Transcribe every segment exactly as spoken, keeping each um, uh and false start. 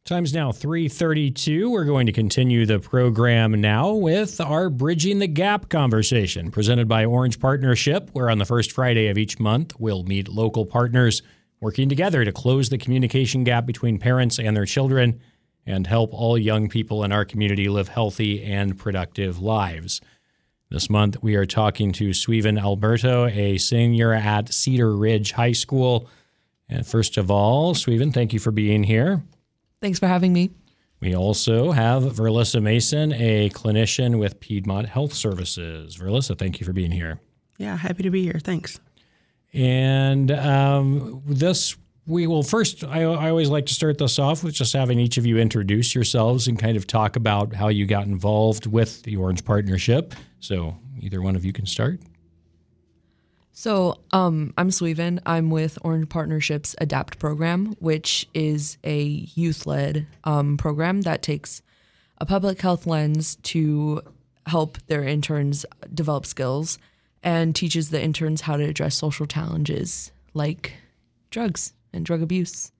Time's now three thirty-two. We're going to continue the program now with our Bridging the Gap conversation presented by Orange Partnership, where on the first Friday of each month, we'll meet local partners working together to close the communication gap between parents and their children and help all young people in our community live healthy and productive lives. This month, we are talking to Suivan Alberto, a senior at Cedar Ridge High School. And first of all, Suivan, thank you for being here. Thanks for having me. We also have Verlissa Mason, a clinician with Piedmont Health Services. Verlissa, thank you for being here. Yeah, happy to be here. Thanks. And um, this, we will first, I, I always like to start this off with just having each of you introduce yourselves and kind of talk about how you got involved with the Orange Partnership. So either one of you can start. So um, I'm Suivan. I'm with Orange Partnership's ADAPT program, which is a youth-led um, program that takes a public health lens to help their interns develop skills and teaches the interns how to address social challenges like drugs and drug abuse.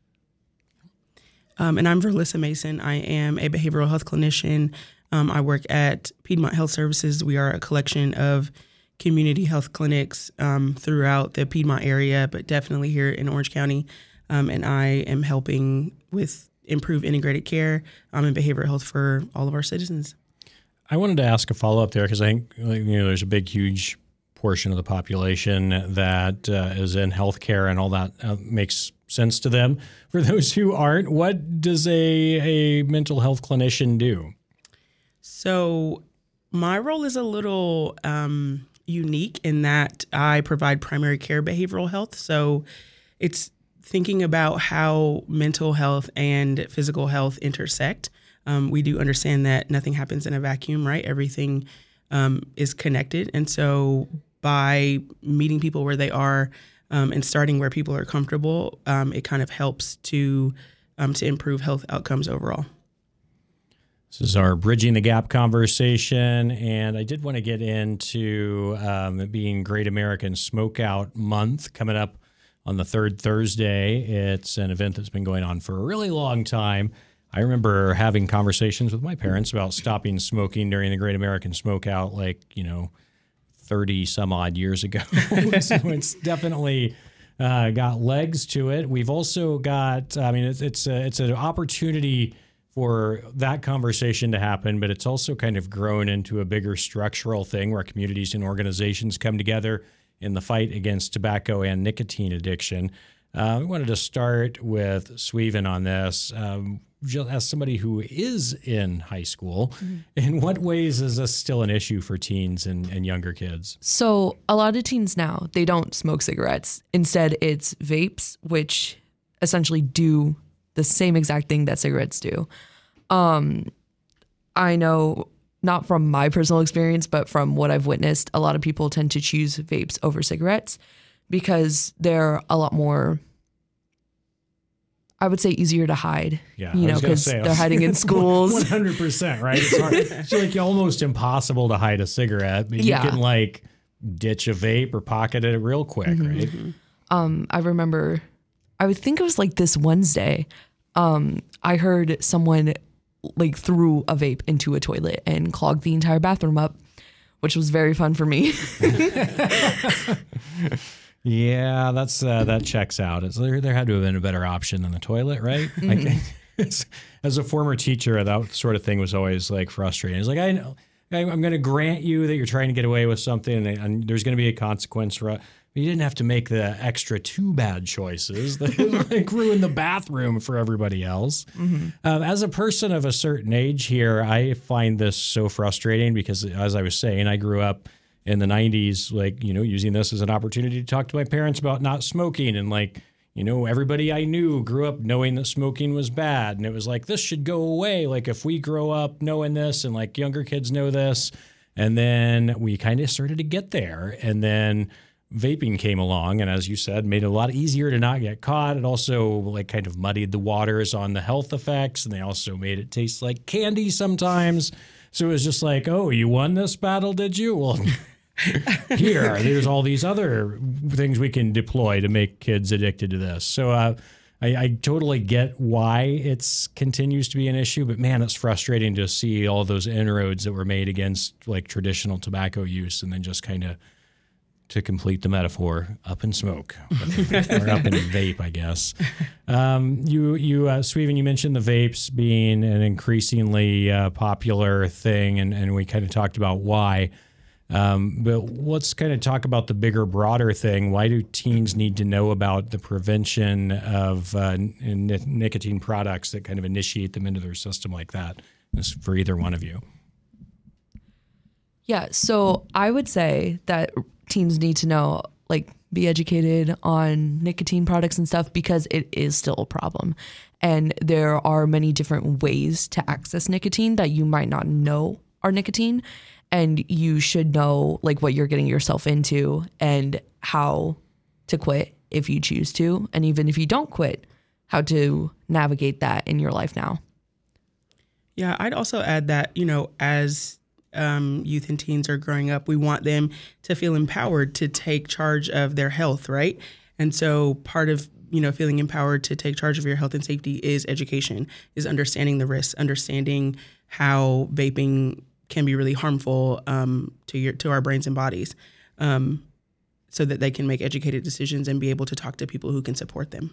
Um, and I'm Verlissa Mason. I am a behavioral health clinician. Um, I work at Piedmont Health Services. We are a collection of community health clinics um, throughout the Piedmont area, but definitely here in Orange County. Um, and I am helping with improve integrated care um, and behavioral health for all of our citizens. I wanted to ask a follow-up there because I think you know there's a big, huge portion of the population that uh, is in healthcare and all that uh, makes sense to them. For those who aren't, what does a, a mental health clinician do? So my role is a little um, unique in that I provide primary care behavioral health. So it's thinking about how mental health and physical health intersect. Um, we do understand that nothing happens in a vacuum, right? Everything um, is connected. And so by meeting people where they are um, and starting where people are comfortable, um, it kind of helps to um, to improve health outcomes overall. This is our Bridging the Gap conversation, and I did want to get into um, it being Great American Smokeout Month coming up on the third Thursday. It's an event that's been going on for a really long time. I remember having conversations with my parents about stopping smoking during the Great American Smokeout, like, you know, thirty some odd years ago. So it's definitely uh, got legs to it. We've also got, I mean, it's it's, a, it's an opportunity for that conversation to happen, but it's also kind of grown into a bigger structural thing where communities and organizations come together in the fight against tobacco and nicotine addiction. Uh, we wanted to start with Suivan on this. Um, just as somebody who is in high school, mm-hmm. in what ways is this still an issue for teens and, and younger kids? So a lot of teens now, they don't smoke cigarettes. Instead, it's vapes, which essentially do the same exact thing that cigarettes do. Um, I know, not from my personal experience, but from what I've witnessed, a lot of people tend to choose vapes over cigarettes because they're a lot more, I would say, easier to hide. Yeah, you know, because they're hiding in schools. one hundred percent, right? It's, hard. It's like almost impossible to hide a cigarette, but yeah. you can like ditch a vape or pocket it real quick, mm-hmm. right? Um, I remember, I would think it was like this Wednesday, um, I heard someone like threw a vape into a toilet and clogged the entire bathroom up, which was very fun for me. Yeah, that's uh, that checks out. It's, there, there had to have been a better option than the toilet, right? Mm-hmm. Like, as a former teacher, that sort of thing was always like frustrating. It's like, I know, I'm going to grant you that you're trying to get away with something, and, and there's going to be a consequence for it. But you didn't have to make the extra two bad choices that like ruin the bathroom for everybody else. Mm-hmm. Um, as a person of a certain age here, I find this so frustrating because, as I was saying, I grew up in the nineties, like, you know, using this as an opportunity to talk to my parents about not smoking. And like, you know, everybody I knew grew up knowing that smoking was bad. And it was like, this should go away. Like if we grow up knowing this and like younger kids know this. And then we kind of started to get there. And then vaping came along and, as you said, made it a lot easier to not get caught. It also like kind of muddied the waters on the health effects, and they also made it taste like candy sometimes. So it was just like, oh, you won this battle, did you? Well, here, there's all these other things we can deploy to make kids addicted to this. So uh, I, I totally get why it's continues to be an issue, but man, it's frustrating to see all those inroads that were made against like traditional tobacco use, and then just kind of, to complete the metaphor, up in smoke or up in vape, I guess. Um, you, you, uh, Sweven, you mentioned the vapes being an increasingly uh, popular thing, and, and we kind of talked about why. Um, but let's kind of talk about the bigger, broader thing. Why do teens need to know about the prevention of uh, n- nicotine products that kind of initiate them into their system like that? This is for either one of you. Yeah, so I would say that teens need to know, like, be educated on nicotine products and stuff, because it is still a problem. And there are many different ways to access nicotine that you might not know are nicotine. And you should know like what you're getting yourself into and how to quit if you choose to. And even if you don't quit, how to navigate that in your life now. Yeah, I'd also add that, you know, as um, youth and teens are growing up, we want them to feel empowered to take charge of their health, right? And so part of, you know, feeling empowered to take charge of your health and safety is education, is understanding the risks, understanding how vaping can be really harmful um, to your to our brains and bodies, um, so that they can make educated decisions and be able to talk to people who can support them.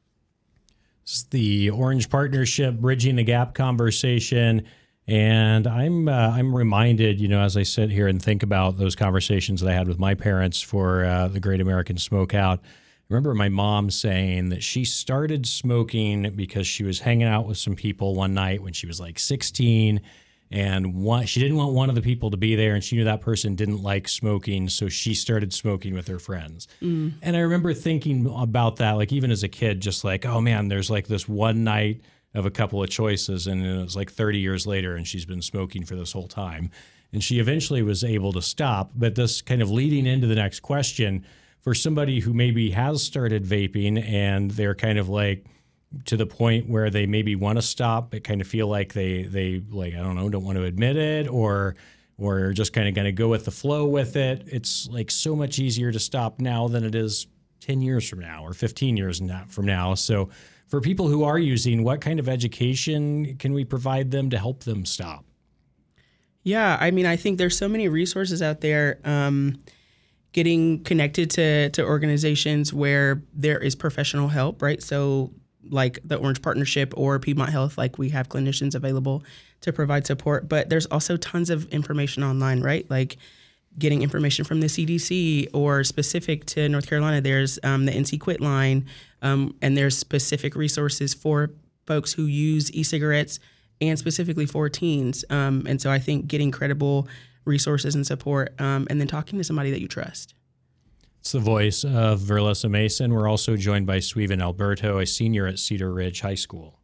It's the Orange Partnership Bridging the Gap conversation, and I'm uh, I'm reminded, you know, as I sit here and think about those conversations that I had with my parents for uh, the Great American Smokeout. I remember my mom saying that she started smoking because she was hanging out with some people one night when she was like sixteen. And one, she didn't want one of the people to be there, and she knew that person didn't like smoking, so she started smoking with her friends. Mm. And I remember thinking about that, like even as a kid, just like, oh man, there's like this one night of a couple of choices, and it was like thirty years later, and she's been smoking for this whole time. And she eventually was able to stop. But this kind of leading into the next question, for somebody who maybe has started vaping and they're kind of like, to the point where they maybe want to stop, but kind of feel like they, they like, I don't know, don't want to admit it, or, or just kind of going to go with the flow with it. It's like so much easier to stop now than it is ten years from now or fifteen years from now. So for people who are using, what kind of education can we provide them to help them stop? Yeah, I mean, I think there's so many resources out there. Um, getting connected to, to organizations where there is professional help, right? So like the Orange Partnership or Piedmont Health, like we have clinicians available to provide support, but there's also tons of information online, right? Like getting information from the C D C, or specific to North Carolina, there's um, the N C Quit line, um, and there's specific resources for folks who use e-cigarettes and specifically for teens. Um, and so I think getting credible resources and support, um, and then talking to somebody that you trust. It's the voice of Verlissa Mason. We're also joined by Sweven Alberto, a senior at Cedar Ridge High School.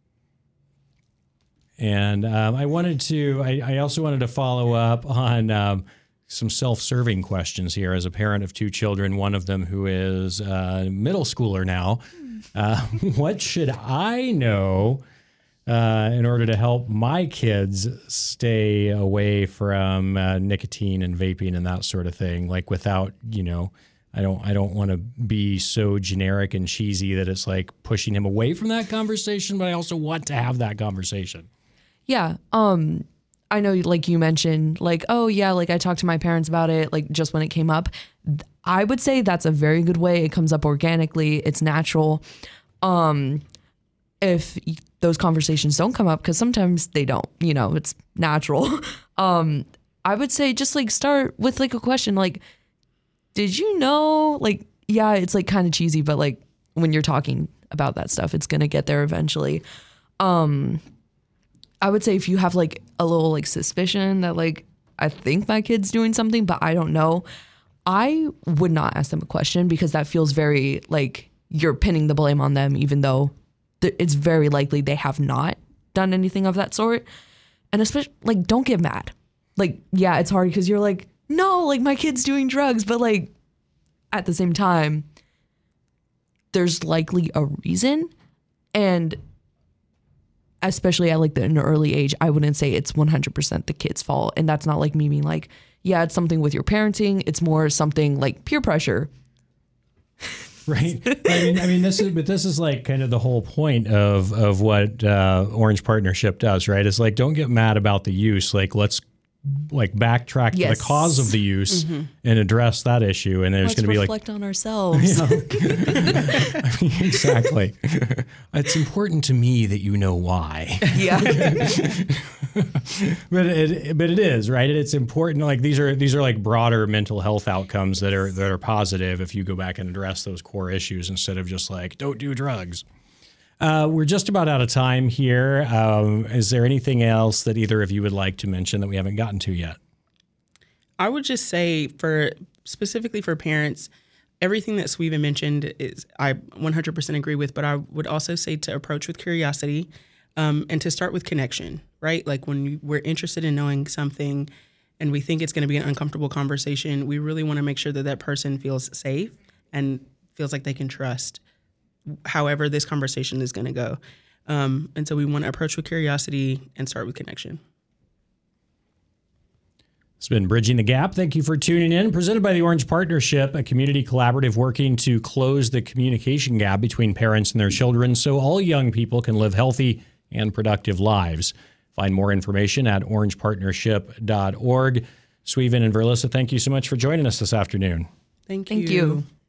And um, I wanted to, I, I also wanted to follow up on um, some self-serving questions here. As a parent of two children, one of them who is a middle schooler now, uh, what should I know uh, in order to help my kids stay away from uh, nicotine and vaping and that sort of thing? Like without, you know, I don't, I don't want to be so generic and cheesy that it's like pushing him away from that conversation, but I also want to have that conversation. Yeah. Um, I know, like you mentioned, like, oh yeah, like I talked to my parents about it, like just when it came up. I would say that's a very good way. It comes up organically. It's natural. Um, if those conversations don't come up, because sometimes they don't, you know, it's natural. um, I would say just like start with like a question, like, did you know, like, yeah, it's like kind of cheesy, but like when you're talking about that stuff, it's going to get there eventually. Um, I would say if you have like a little like suspicion that like, I think my kid's doing something, but I don't know, I would not ask them a question, because that feels very like you're pinning the blame on them, even though th- it's very likely they have not done anything of that sort. And especially like, don't get mad. Like, yeah, it's hard because you're like, no, like my kid's doing drugs, but like at the same time, there's likely a reason. And especially at like the, an early age, I wouldn't say it's one hundred percent the kid's fault. And that's not like me being like, yeah, it's something with your parenting. It's more something like peer pressure. Right. I mean, I mean, this is, but this is like kind of the whole point of of what uh, Orange Partnership does, right? It's like, don't get mad about the use. Like, let's like backtrack Yes. to the cause of the use Mm-hmm. and address that issue. And there's Let's going to be like, reflect on ourselves. I mean, exactly. It's important to me that you know why. Yeah. But it, but it is, right. It's important. Like these are these are like broader mental health outcomes that are that are positive if you go back and address those core issues instead of just like, don't do drugs. Uh, we're just about out of time here. Um, is there anything else that either of you would like to mention that we haven't gotten to yet? I would just say for specifically for parents, everything that Sweven mentioned is I one hundred percent agree with, but I would also say to approach with curiosity um, and to start with connection, right? Like when we're interested in knowing something and we think it's going to be an uncomfortable conversation, we really want to make sure that that person feels safe and feels like they can trust however this conversation is going to go. Um, and so we want to approach with curiosity and start with connection. It's been Bridging the Gap. Thank you for tuning in. Presented by the Orange Partnership, a community collaborative working to close the communication gap between parents and their children so all young people can live healthy and productive lives. Find more information at orange partnership dot org. Sweven and Verlissa, thank you so much for joining us this afternoon. Thank you. Thank you.